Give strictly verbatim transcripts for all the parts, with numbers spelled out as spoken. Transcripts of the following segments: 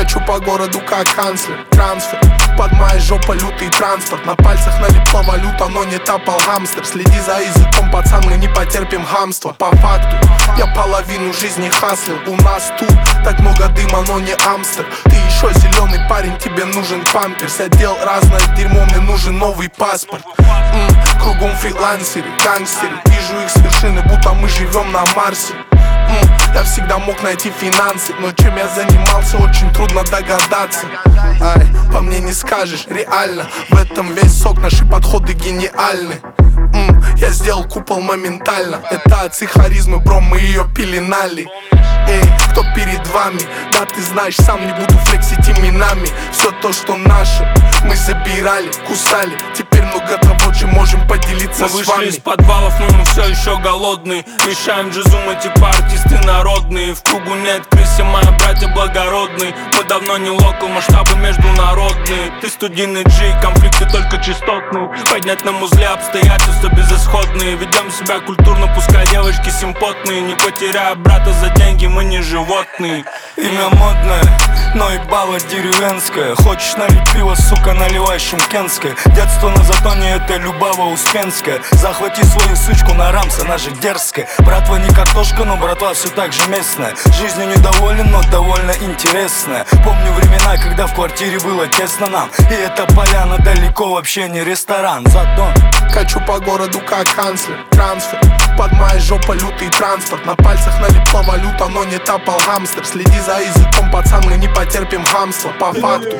Качу по городу как канцлер. Трансфер, под моей жопой лютый транспорт. На пальцах налипла валюта, но не тапал гамстер. Следи за языком, пацан, мы не потерпим хамства. По факту, я половину жизни хаслил. У нас тут так много дыма, но не амстер. Ты еще зеленый парень, тебе нужен памперс. Я делал разное дерьмо, мне нужен новый паспорт. М-м, Кругом фрилансеры, гангстеры. Вижу их с вершины, будто мы живем на Марсе. М-м, Я всегда мог найти финансы, но чем я занимался, очень трудно догадаться. Ай, по мне не скажешь, реально. В этом весь сок, наши подходы гениальны. М-м, Я сделал купол моментально. Это отцы харизмы, бро, мы ее пеленали. Эй, кто перед вами? Да ты знаешь, сам не буду флексить именами. Все то, что наше, мы забирали, кусали. Теперь много того, чем можем поделиться мы с вами. Мы вышли из подвалов, но мы все еще голодные. Мешаем джазум, мы типа артисты народные. В кругу нет крысы, мои братья благородные. Мы давно не локал, масштабы международные. Ты студийный джи, конфликты только частотные. Поднять на музле обстоятельства безысходные. Ведем себя культурно, пускай девочки симпотные. Не потеряя брата за деньги, мы не животные. Имя модное, но и баба деревенская. Хочешь налить пиво, сука, наливай шумкенское. Детство на затоне, это Любава Успенская. Захвати свою сучку на рамс, она же дерзкая. Братва не картошка, но братва все так же местная. Жизнью недоволен, но довольно интересная. Помню времена, когда в квартире было тесно нам. И эта поляна далеко вообще не ресторан. Зато качу по городу как канцлер. Трансфер, под моей жопой лютый транспорт. На пальцах налипла валюта, но не тапал гамстер. Следи за языком, пацан, мы не потерпим хамства. По факту.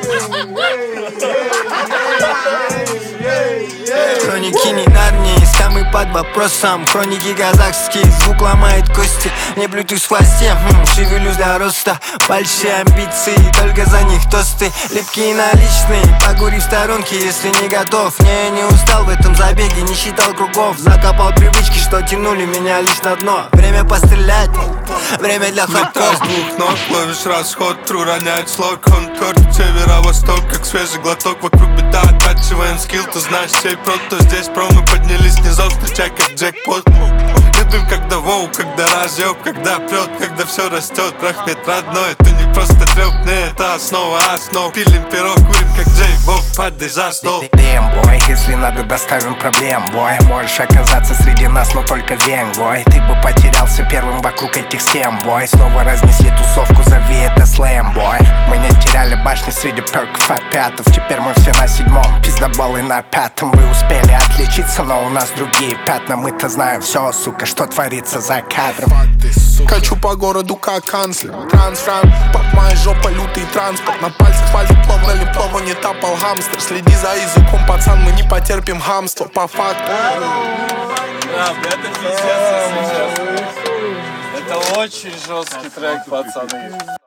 Хроники не Нарнии, скамы под вопросом. Хроники казахские, звук ломает кости. Не Bluetooth в хвосте, хм, шевелюсь для роста. Большие амбиции, только за них тосты. Липкие наличные, погури в сторонке, если не готов. Не, не устал в этом забеге, не считал кругов. Закопал привычки, что тянули меня лишь на дно. Время пострелять, время для хлопков. С двух ног ловишь расход, тру роняет слог. Конкорд, северо-восток, как свежий глоток. Вокруг беда, оттачиваем скилл. Ты знаешь сей про, то здесь про. Мы поднялись низов, встречай как джекпот. Любим, когда воу, когда разъеб, когда прет, когда все растет. Рахмет родной, это не просто треп, не, это основа основ. Пилим пирог, курим как Джей Боб, падай за стол. Дэм, бой, если надо, доставим проблем, бой. Можешь оказаться среди нас, но только вен, бой. Ты бы потерялся первым вокруг этих стен, бой. Снова разнесли тусовку, зови это слэм, бой. Мы не теряли башни среди перков опятов. Теперь мы все на седьмом, пиздоболы на пятом. Вы успели отличиться, но у нас другие пятна. Мы-то знаем все, сука, что творится за кадром. Качу по городу как канцлер. Трансфер, под моей жопой лютый транспорт. На пальцах пальцы плавно липло, не тапал гамстер. Следи за языком, пацан, мы не потерпим хамства. По факту. Да, это пиздец, если честно. Это очень жесткий трек, пацаны.